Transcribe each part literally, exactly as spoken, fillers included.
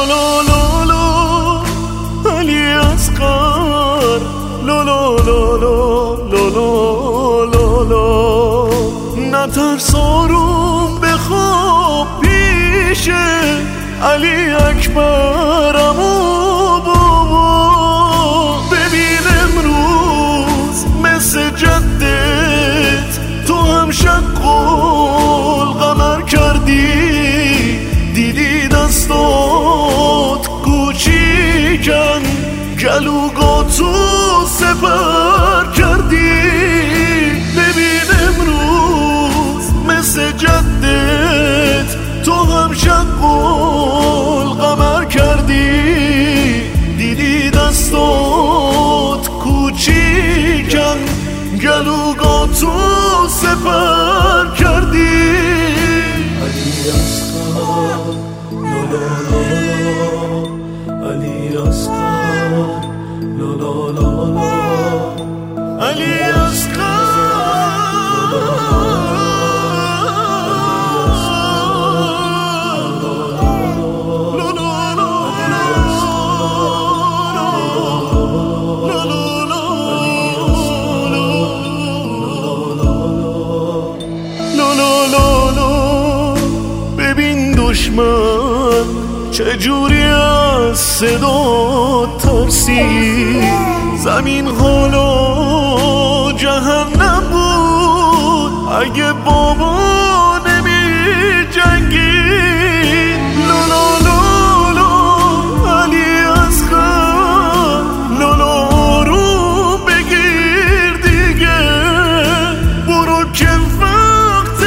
لو لو لو علی اصغر، لو لو لو لو لو لو لو لو نترس آروم بخواب پیش علی اکبرم و بابا. ببین امروز مثل جدت تو هم شق القمر کردی، دیدی دستات کوچیکن گلوگاتو سپر کردی. ببین امروز مثل جدت تو هم شق القمر کردی، دیدی دستات کوچیکن گلوگاتو سپر کردی. علی اصغر، لا لا لا لا، علی اصغر، لا لا لا لا، علی اصغر. دشمن چجوری از صدا ترسی، زمین حالا جهنم بود اگه بابا نمی جنگی. لالا لالا علی اصغر، لالا آروم بگیر دیگه، برو که وقت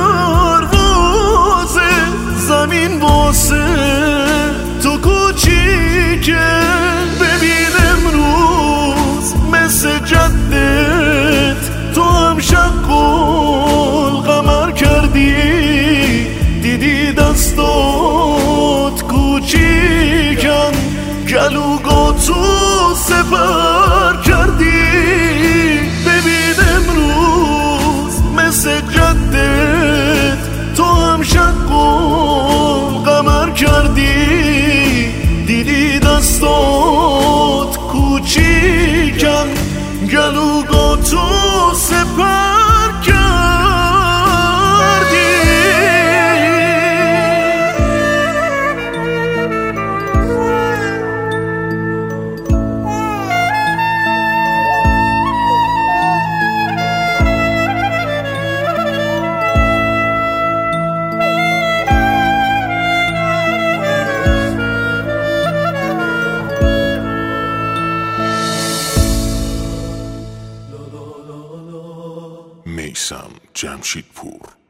پروازه، زمین واسه تو کوچیکه. ببین امروز مثل جدت تو هم شق القمر کردی، دیدی دستات کوچیکن گلوگاتو سپر کردی. ببین امروز مثل جدت تو هم شق القمر کردی، دیدی دستات کوچیکن گلوگاتو سپر کردی. میثم جمشیدپور.